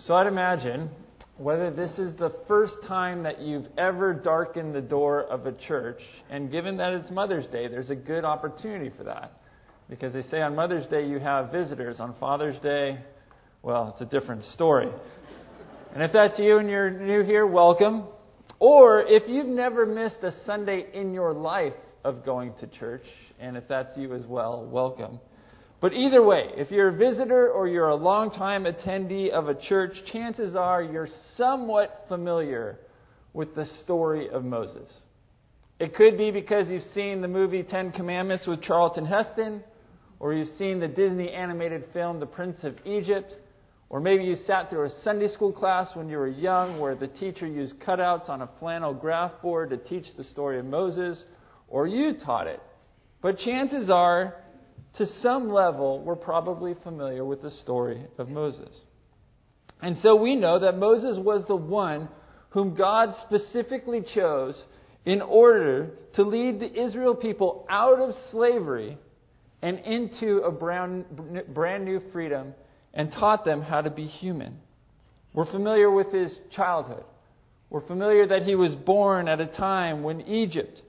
So I'd imagine, whether this is the first time that you've ever darkened the door of a church, and given that it's Mother's Day, there's a good opportunity for that. Because they say on Mother's Day you have visitors. On Father's Day, well, it's a different story. And if that's you and you're new here, welcome. Or if you've never missed a Sunday in your life of going to church, and if that's you as well, welcome. But either way, if you're a visitor or you're a longtime attendee of a church, chances are you're somewhat familiar with the story of Moses. It could be because you've seen the movie 10 Commandments with Charlton Heston, or you've seen the Disney animated film The Prince of Egypt, or maybe you sat through a Sunday school class when you were young where the teacher used cutouts on a flannel graph board to teach the story of Moses, or you taught it. But chances are, to some level, we're probably familiar with the story of Moses. And so we know that Moses was the one whom God specifically chose in order to lead the Israel people out of slavery and into a brand new freedom, and taught them how to be human. We're familiar with his childhood. We're familiar that he was born at a time when Egypt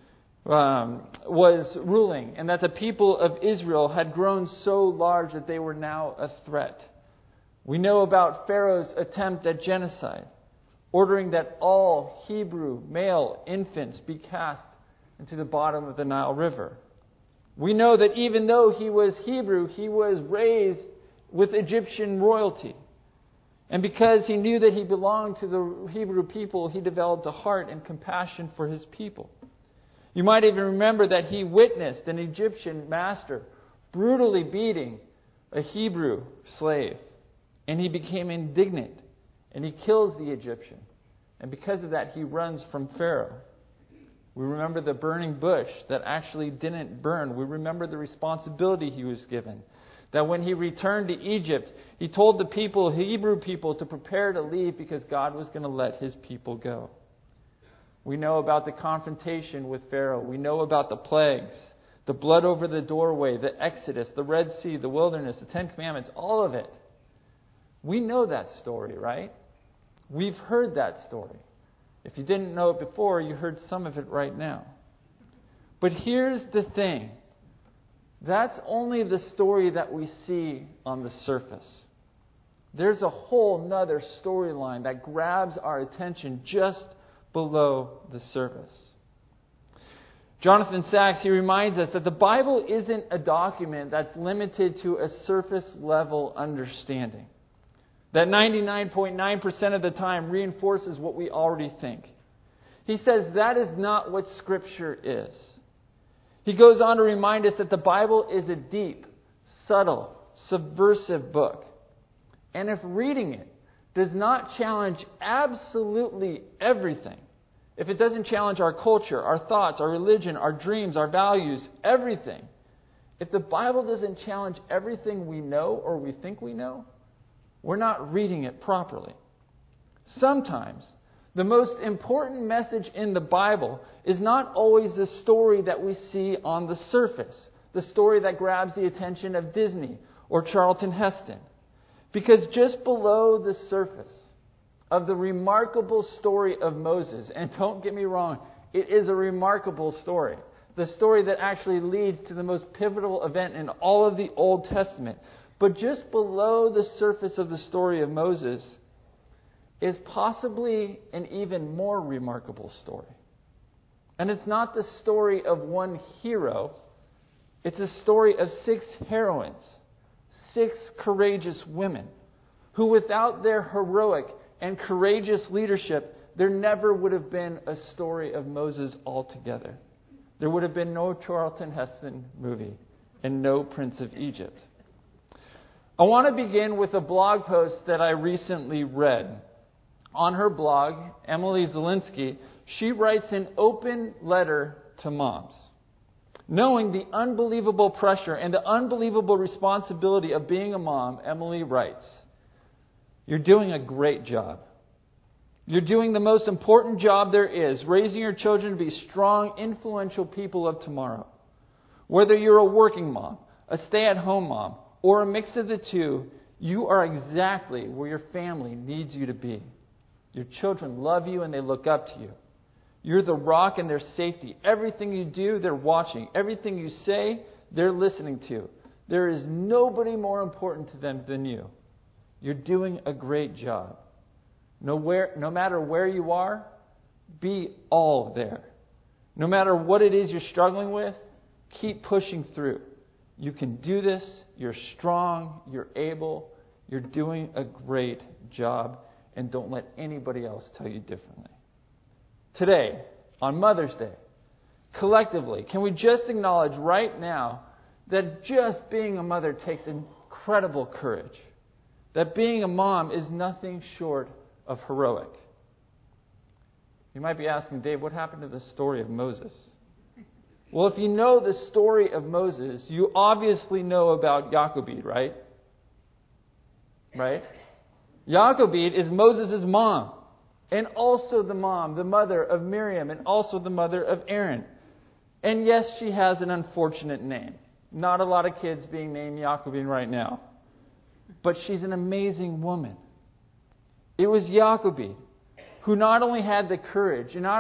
was ruling, and that the people of Israel had grown so large that they were now a threat. We know about Pharaoh's attempt at genocide, ordering that all Hebrew male infants be cast into the bottom of the Nile River. We know that even though he was Hebrew, he was raised with Egyptian royalty. And because he knew that he belonged to the Hebrew people, he developed a heart and compassion for his people. You might even remember that he witnessed an Egyptian master brutally beating a Hebrew slave. And he became indignant, and he kills the Egyptian. And because of that, he runs from Pharaoh. We remember the burning bush that actually didn't burn. We remember the responsibility he was given. That when he returned to Egypt, he told the people, Hebrew people, to prepare to leave because God was going to let his people go. We know about the confrontation with Pharaoh. We know about the plagues, the blood over the doorway, the Exodus, the Red Sea, the wilderness, the 10 Commandments, all of it. We know that story, right? We've heard that story. If you didn't know it before, you heard some of it right now. But here's the thing. That's only the story that we see on the surface. There's a whole nother storyline that grabs our attention just below the surface. Jonathan Sacks, he reminds us that the Bible isn't a document that's limited to a surface level understanding. That 99.9% of the time reinforces what we already think. He says that is not what Scripture is. He goes on to remind us that the Bible is a deep, subtle, subversive book. And if reading it does not challenge absolutely everything, if it doesn't challenge our culture, our thoughts, our religion, our dreams, our values, everything, if the Bible doesn't challenge everything we know or we think we know, we're not reading it properly. Sometimes the most important message in the Bible is not always the story that we see on the surface, the story that grabs the attention of Disney or Charlton Heston. Because just below the surface of the remarkable story of Moses, and don't get me wrong, it is a remarkable story. The story that actually leads to the most pivotal event in all of the Old Testament. But just below the surface of the story of Moses is possibly an even more remarkable story. And it's not the story of one hero. It's a story of 6 heroines, 6 courageous women, who without their heroic and courageous leadership, there never would have been a story of Moses altogether. There would have been no Charlton Heston movie and no Prince of Egypt. I want to begin with a blog post that I recently read. On her blog, Emily Zielinski, she writes an open letter to moms. Knowing the unbelievable pressure and the unbelievable responsibility of being a mom, Emily writes, "You're doing a great job. You're doing the most important job there is, raising your children to be strong, influential people of tomorrow. Whether you're a working mom, a stay-at-home mom, or a mix of the two, You are exactly where your family needs you to be. Your children love you and they look up to you. You're the rock in their safety. Everything you do, they're watching. Everything you say, they're listening to. There is nobody more important to them than you. You're doing a great job. No matter where you are, be all there. No matter what it is you're struggling with, keep pushing through. You can do this. You're strong. You're able. You're doing a great job. And don't let anybody else tell you differently. Today, on Mother's Day, collectively, can we just acknowledge right now that just being a mother takes incredible courage? That being a mom is nothing short of heroic. You might be asking, Dave, what happened to the story of Moses? Well, if you know the story of Moses, you obviously know about Jochebed, right? Right? Jochebed is Moses' mom, and also the mother of Miriam, and also the mother of Aaron. And yes, she has an unfortunate name. Not a lot of kids being named Jochebed right now. But she's an amazing woman. It was Jochebed who not only had the courage, and not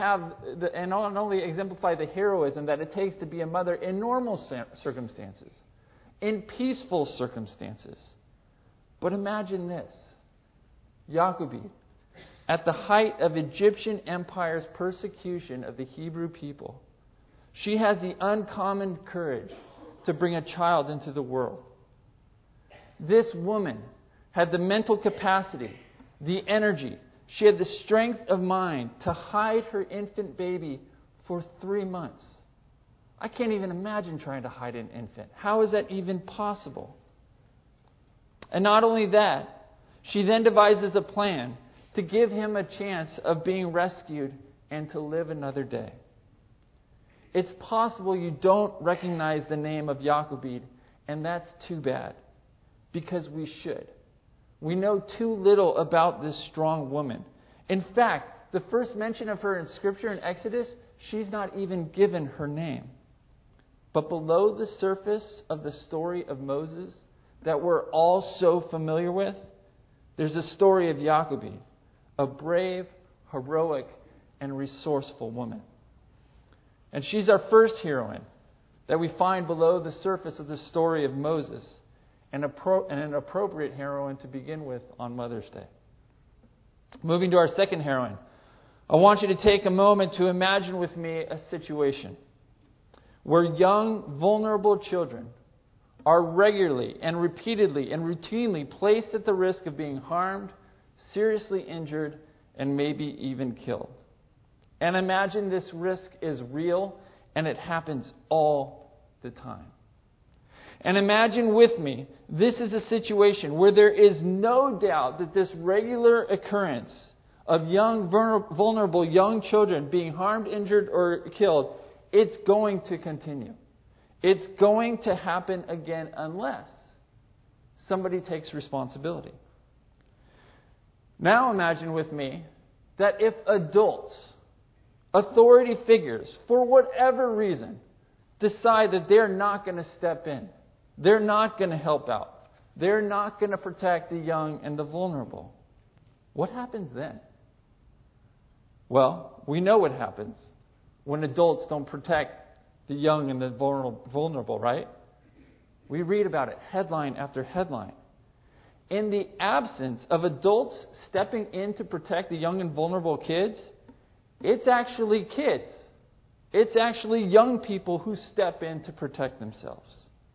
only exemplify the heroism that it takes to be a mother in normal circumstances, in peaceful circumstances. But imagine this. Jochebed, at the height of Egyptian Empire's persecution of the Hebrew people, she has the uncommon courage to bring a child into the world. This woman had the mental capacity, the energy, she had the strength of mind to hide her infant baby for 3 months. I can't even imagine trying to hide an infant. How is that even possible? And not only that, she then devises a plan to give him a chance of being rescued and to live another day. It's possible you don't recognize the name of Jochebed, and that's too bad, because we should. We know too little about this strong woman. In fact, the first mention of her in Scripture in Exodus, she's not even given her name. But below the surface of the story of Moses that we're all so familiar with, there's a story of Jochebed, a brave, heroic, and resourceful woman. And she's our first heroine that we find below the surface of the story of Moses, and an appropriate heroine to begin with on Mother's Day. Moving to our second heroine, I want you to take a moment to imagine with me a situation where young, vulnerable children are regularly and repeatedly and routinely placed at the risk of being harmed, seriously injured, and maybe even killed. And imagine this risk is real and it happens all the time. And imagine with me, this is a situation where there is no doubt that this regular occurrence of young, vulnerable young children being harmed, injured, or killed, it's going to continue. It's going to happen again unless somebody takes responsibility. Now imagine with me that if adults, authority figures, for whatever reason, decide that they're not going to step in, they're not going to help out, they're not going to protect the young and the vulnerable, what happens then? Well, we know what happens when adults don't protect the young and the vulnerable, right? We read about it headline after headline. In the absence of adults stepping in to protect the young and vulnerable kids, it's actually kids. It's actually young people who step in to protect themselves.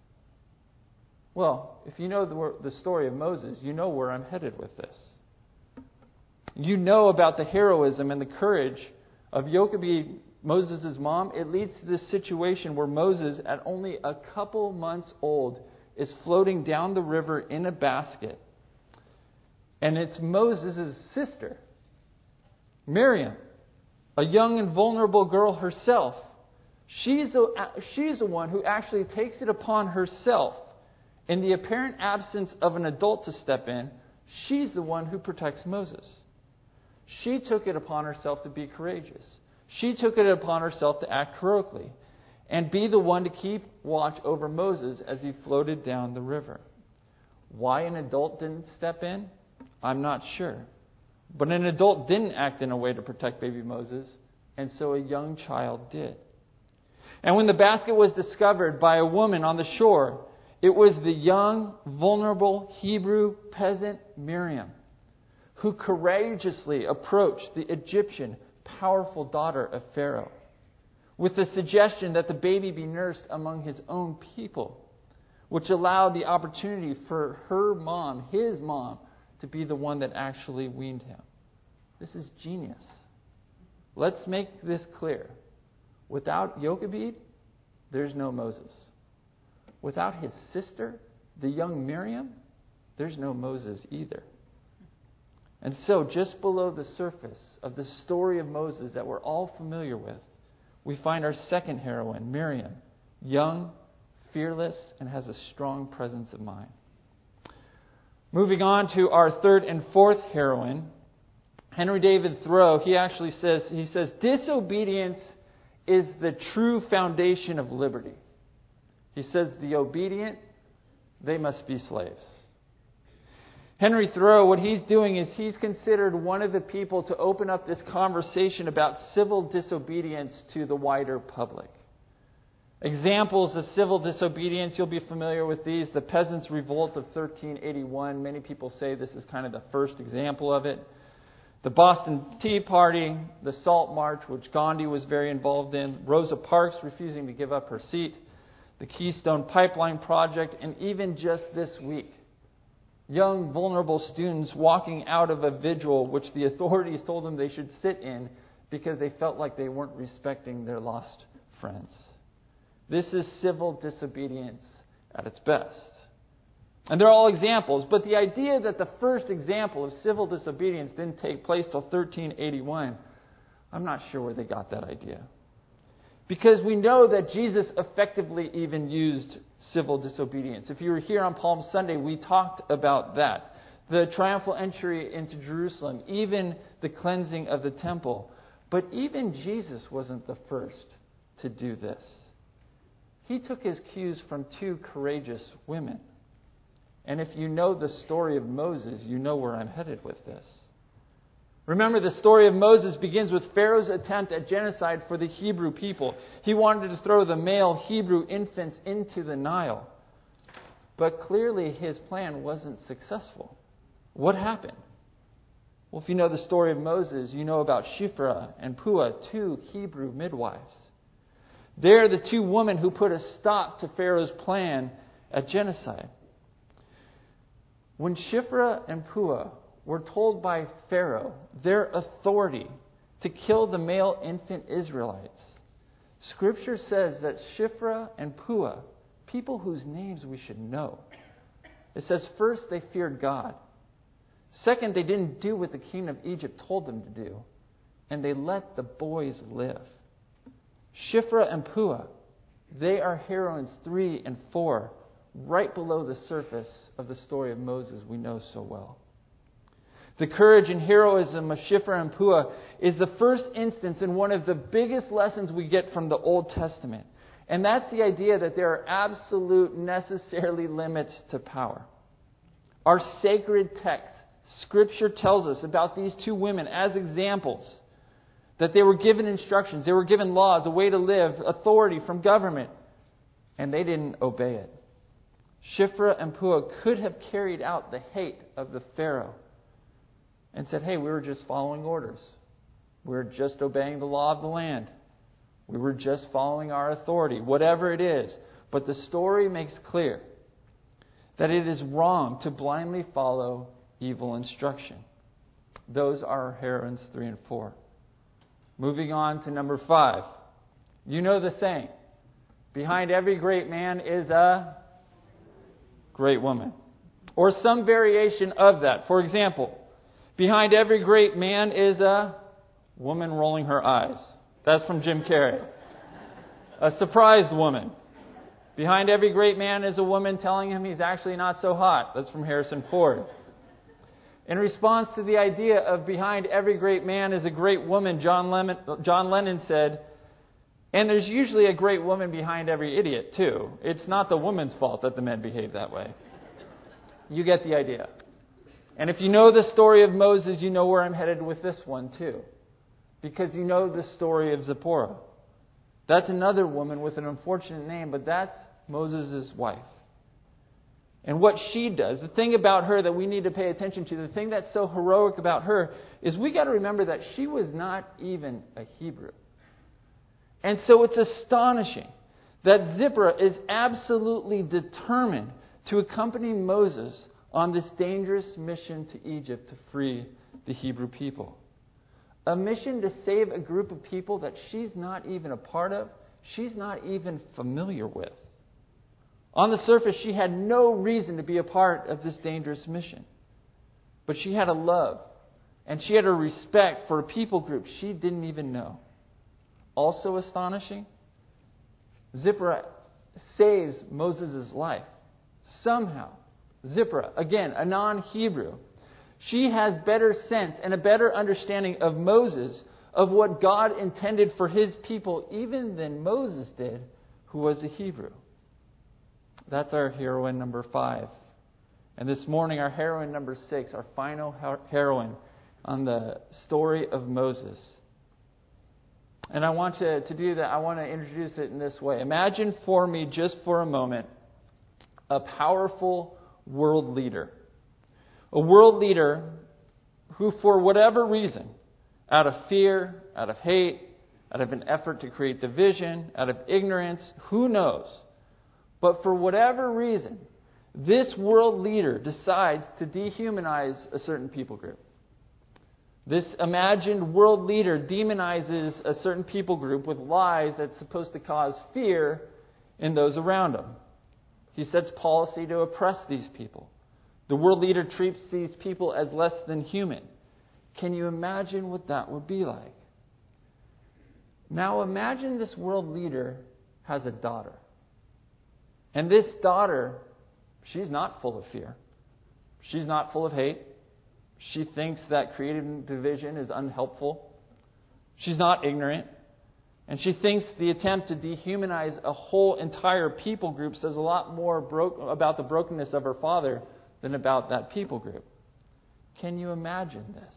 Well, if you know the story of Moses, you know where I'm headed with this. You know about the heroism and the courage of Jochebed, Moses' mom. It leads to this situation where Moses, at only a couple months old, is floating down the river in a basket. And it's Moses' sister, Miriam, a young and vulnerable girl herself. She's the one who actually takes it upon herself. In the apparent absence of an adult to step in, she's the one who protects Moses. She took it upon herself to be courageous. She took it upon herself to act heroically and be the one to keep watch over Moses as he floated down the river. Why an adult didn't step in, I'm not sure. But an adult didn't act in a way to protect baby Moses, and so a young child did. And when the basket was discovered by a woman on the shore, it was the young, vulnerable Hebrew peasant Miriam who courageously approached the Egyptian powerful daughter of Pharaoh with the suggestion that the baby be nursed among his own people, which allowed the opportunity for her mom, his mom, to be the one that actually weaned him. This is genius. Let's make this clear. Without Jochebed, there's no Moses. Without his sister, the young Miriam, there's no Moses either. And so, just below the surface of the story of Moses that we're all familiar with, we find our second heroine, Miriam, young, fearless, and has a strong presence of mind. Moving on to our third and fourth heroine, Henry David Thoreau, he says, disobedience is the true foundation of liberty. He says the obedient, they must be slaves. Henry Thoreau, what he's doing is he's considered one of the people to open up this conversation about civil disobedience to the wider public. Examples of civil disobedience, you'll be familiar with these. The Peasants' Revolt of 1381. Many people say this is kind of the first example of it. The Boston Tea Party, the Salt March, which Gandhi was very involved in, Rosa Parks refusing to give up her seat, the Keystone Pipeline Project, and even just this week, young, vulnerable students walking out of a vigil which the authorities told them they should sit in because they felt like they weren't respecting their lost friends. This is civil disobedience at its best. And they're all examples, but the idea that the first example of civil disobedience didn't take place till 1381, I'm not sure where they got that idea. Because we know that Jesus effectively even used civil disobedience. If you were here on Palm Sunday, we talked about that. The triumphal entry into Jerusalem, even the cleansing of the temple. But even Jesus wasn't the first to do this. He took his cues from two courageous women. And if you know the story of Moses, you know where I'm headed with this. Remember, the story of Moses begins with Pharaoh's attempt at genocide for the Hebrew people. He wanted to throw the male Hebrew infants into the Nile. But clearly his plan wasn't successful. What happened? Well, if you know the story of Moses, you know about Shiphrah and Puah, two Hebrew midwives. They're the two women who put a stop to Pharaoh's plan at genocide. When Shiphrah and Puah were told by Pharaoh their authority to kill the male infant Israelites, Scripture says that Shiphrah and Puah, people whose names we should know, it says first they feared God. Second, they didn't do what the king of Egypt told them to do, and they let the boys live. Shiphrah and Puah, they are heroines 3 and 4, right below the surface of the story of Moses we know so well. The courage and heroism of Shiphrah and Puah is the first instance in one of the biggest lessons we get from the Old Testament. And that's the idea that there are absolute, necessarily limits to power. Our sacred text, Scripture tells us about these two women as examples that they were given instructions, they were given laws, a way to live, authority from government, and they didn't obey it. Shiphrah and Puah could have carried out the hate of the Pharaoh and said, hey, we were just following orders. We were just obeying the law of the land. We were just following our authority, whatever it is. But the story makes clear that it is wrong to blindly follow evil instruction. Those are our heroines 3 and 4. Moving on to number 5. You know the saying, behind every great man is a great woman. Or some variation of that. For example, behind every great man is a woman rolling her eyes. That's from Jim Carrey. A surprised woman. Behind every great man is a woman telling him he's actually not so hot. That's from Harrison Ford. In response to the idea of behind every great man is a great woman, John Lennon said, and there's usually a great woman behind every idiot, too. It's not the woman's fault that the men behave that way. You get the idea. And if you know the story of Moses, you know where I'm headed with this one too. Because you know the story of Zipporah. That's another woman with an unfortunate name, but that's Moses' wife. And what she does, the thing about her that we need to pay attention to, the thing that's so heroic about her, is we got to remember that she was not even a Hebrew. And so it's astonishing that Zipporah is absolutely determined to accompany Moses on this dangerous mission to Egypt to free the Hebrew people. A mission to save a group of people that she's not even a part of, she's not even familiar with. On the surface, she had no reason to be a part of this dangerous mission. But she had a love, and she had a respect for a people group she didn't even know. Also astonishing, Zipporah saves Moses' life. Somehow, Zipporah, again, a non-Hebrew, she has better sense and a better understanding of Moses, of what God intended for his people, even than Moses did, who was a Hebrew. That's our heroine number 5. And this morning, our heroine number 6, our final heroine on the story of Moses. And I want to do that. I want to introduce it in this way. Imagine for me, just for a moment, a powerful world leader. A world leader who, for whatever reason, out of fear, out of hate, out of an effort to create division, out of ignorance, who knows? But for whatever reason, this world leader decides to dehumanize a certain people group. This imagined world leader demonizes a certain people group with lies that's supposed to cause fear in those around him. He sets policy to oppress these people. The world leader treats these people as less than human. Can you imagine what that would be like? Now imagine this world leader has a daughter. And this daughter, she's not full of fear. She's not full of hate. She thinks that creating division is unhelpful. She's not ignorant. And she thinks the attempt to dehumanize a whole entire people group says a lot more about the brokenness of her father than about that people group. Can you imagine this?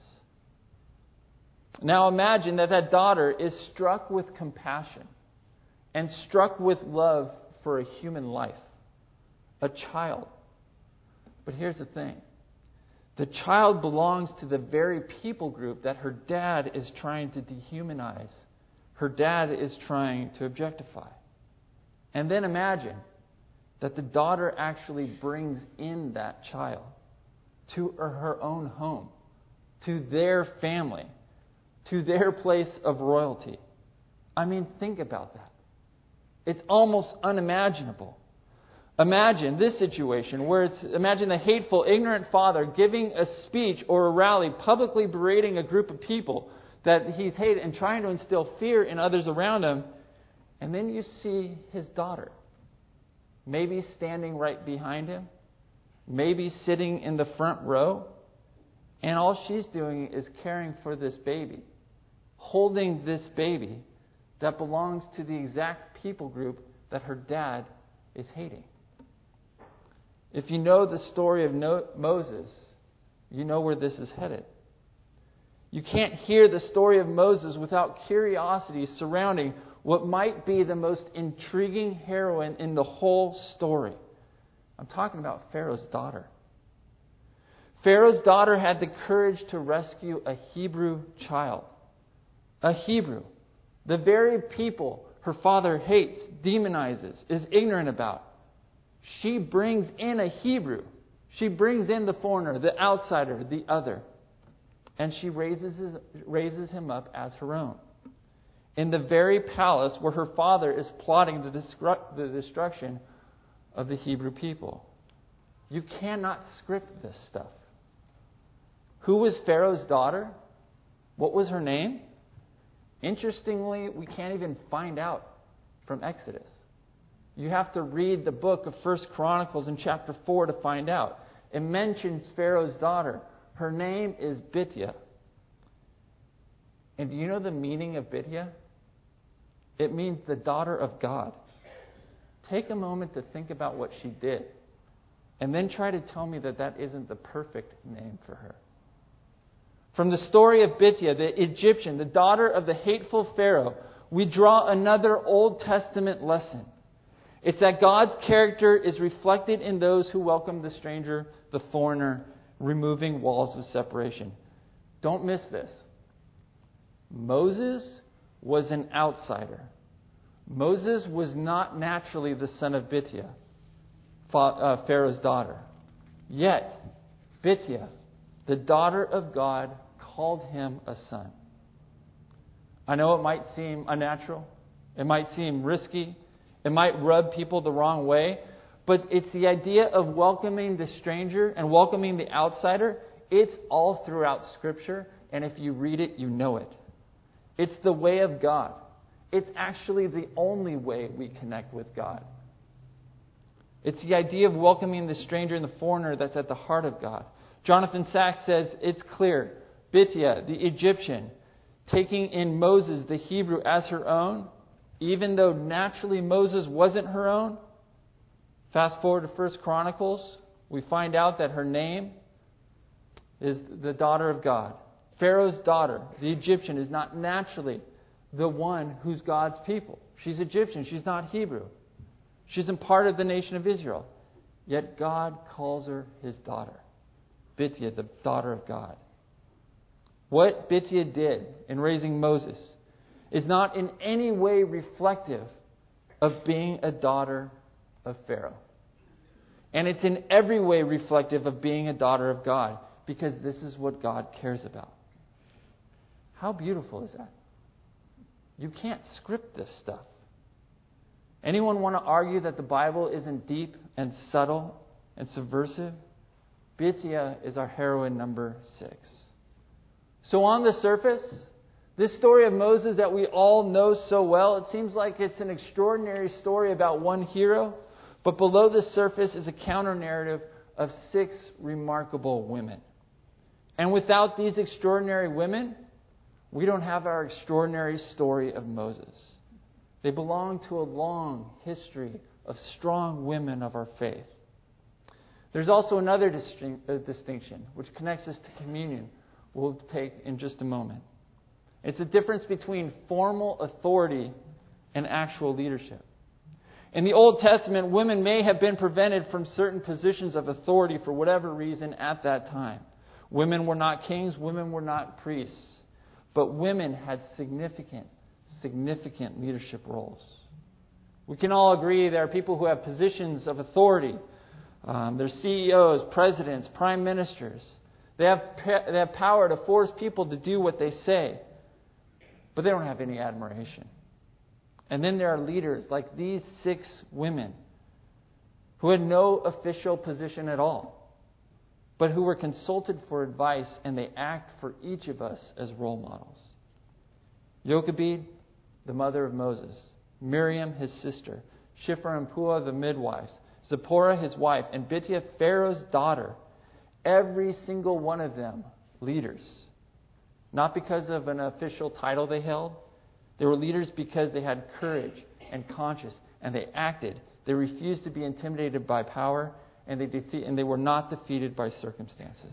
Now imagine that daughter is struck with compassion and struck with love for a human life, a child. But here's the thing. The child belongs to the very people group that her dad is trying to dehumanize. Her dad is trying to objectify. And then imagine that the daughter actually brings in that child to her own home, to their family, to their place of royalty. I mean, think about that. It's almost unimaginable. Imagine this situation where imagine the hateful, ignorant father giving a speech or a rally, publicly berating a group of people that he's hated and trying to instill fear in others around him. And then you see his daughter, maybe standing right behind him, maybe sitting in the front row, and all she's doing is caring for this baby, holding this baby that belongs to the exact people group that her dad is hating. If you know the story of Moses, you know where this is headed. You can't hear the story of Moses without curiosity surrounding what might be the most intriguing heroine in the whole story. I'm talking about Pharaoh's daughter. Pharaoh's daughter had the courage to rescue a Hebrew child. A Hebrew. The very people her father hates, demonizes, is ignorant about. She brings in a Hebrew. She brings in the foreigner, the outsider, the other. And she raises him up as her own. In the very palace where her father is plotting the destruction of the Hebrew people. You cannot script this stuff. Who was Pharaoh's daughter? What was her name? Interestingly, we can't even find out from Exodus. You have to read the book of 1 Chronicles in chapter 4 to find out. It mentions Pharaoh's daughter. Her name is Bitya. And do you know the meaning of Bitya? It means the daughter of God. Take a moment to think about what she did. and then try to tell me that that isn't the perfect name for her. From the story of Bitya, the Egyptian, the daughter of the hateful Pharaoh, we draw another Old Testament lesson. It's that God's character is reflected in those who welcome the stranger, the foreigner, removing walls of separation. Don't miss this. Moses was an outsider. Moses was not naturally the son of Bitya, Pharaoh's daughter. Yet, Bitya, the daughter of God, called him a son. I know it might seem unnatural. It might seem risky. It might rub people the wrong way. But it's the idea of welcoming the stranger and welcoming the outsider. It's all throughout Scripture. And if you read it, you know it. It's the way of God. It's actually the only way we connect with God. It's the idea of welcoming the stranger and the foreigner that's at the heart of God. Jonathan Sacks says it's clear. Bitya, the Egyptian, taking in Moses, the Hebrew, as her own, even though naturally Moses wasn't her own. Fast forward to 1 Chronicles, we find out that her name is the daughter of God. Pharaoh's daughter, the Egyptian, is not naturally the one who's God's people. She's Egyptian. She's not Hebrew. She isn't part of the nation of Israel. Yet God calls her his daughter. Bitya, the daughter of God. What Bitya did in raising Moses is not in any way reflective of being a daughter of Pharaoh. And it's in every way reflective of being a daughter of God, because this is what God cares about. How beautiful is that? You can't script this stuff. Anyone want to argue that the Bible isn't deep and subtle and subversive? Bitya is our heroine number 6. So on the surface, this story of Moses that we all know so well, it seems like it's an extraordinary story about one hero, but below the surface is a counter-narrative of 6 remarkable women. And without these extraordinary women, we don't have our extraordinary story of Moses. They belong to a long history of strong women of our faith. There's also another distinction, which connects us to communion, we'll take in just a moment. It's a difference between formal authority and actual leadership. In the Old Testament, women may have been prevented from certain positions of authority for whatever reason at that time. Women were not kings, women were not priests, but women had significant leadership roles. We can all agree there are people who have positions of authority. They're CEOs, presidents, prime ministers. They have power to force people to do what they say, but they don't have any admiration. And then there are leaders like these 6 women who had no official position at all, but who were consulted for advice, and they act for each of us as role models. Jochebed, the mother of Moses. Miriam, his sister. Shiphrah and Puah, the midwives. Zipporah, his wife. And Bitya, Pharaoh's daughter. Every single one of them, leaders. Not because of an official title they held. They were leaders because they had courage and conscience, and they acted. They refused to be intimidated by power, and they were not defeated by circumstances.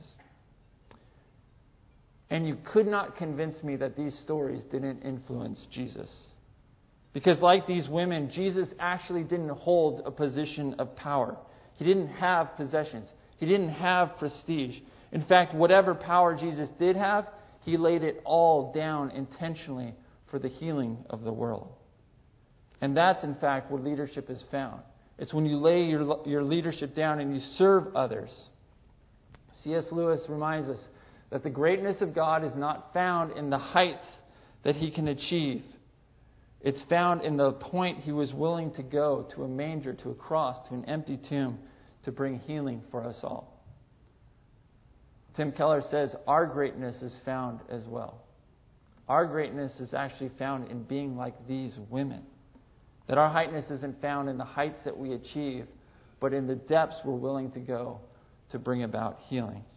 And you could not convince me that these stories didn't influence Jesus. Because like these women, Jesus actually didn't hold a position of power. He didn't have possessions. He didn't have prestige. In fact, whatever power Jesus did have, he laid it all down intentionally for the healing of the world. And that's, in fact, where leadership is found. It's when you lay your leadership down and you serve others. C.S. Lewis reminds us that the greatness of God is not found in the heights that he can achieve. It's found in the point he was willing to go to a manger, to a cross, to an empty tomb, to bring healing for us all. Tim Keller says our greatness is found as well. Our greatness is actually found in being like these women. That our heightness isn't found in the heights that we achieve, but in the depths we're willing to go to bring about healing.